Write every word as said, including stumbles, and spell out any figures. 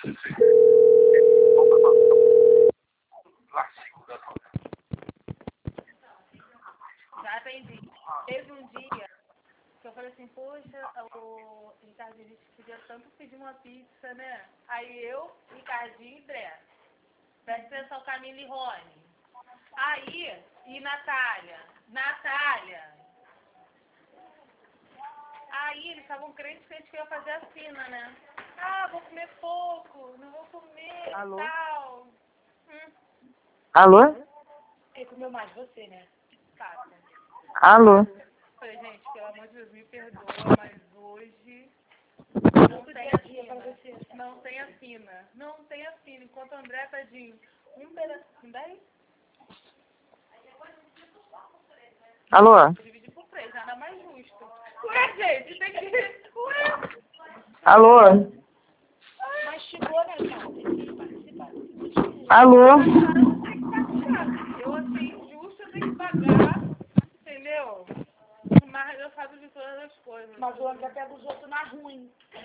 Já atendi. Teve um dia que eu falei assim, poxa, o Ricardo, a gente queria tanto pedir uma pizza, né? Aí eu, Ricardinho e Dré. Presta atenção, Camila e Rony. Aí, e Natália. Natália. Aí eles estavam crentes que a gente ia fazer a fina, né? Ah, vou comer pouco, não vou comer Alô? e tal. Hum. Alô? Ele comeu mais você, né? Tá. Alô? Falei, gente, pelo amor de Deus, me perdoa, mas hoje não tem a fina. Não tem a fina. Não tem a fina. Enquanto o André, tadinho, um pedacinho daí, Alô? divide por três, nada mais justo. Ué, gente, tem que... Ué! Alô? Mas chegou, né, cara? Tem que participar. Alô? Tem que participar. Eu achei injusto, eu tenho que pagar, entendeu? Mas eu faço de todas as coisas. Mas o André pega os outros na ruim.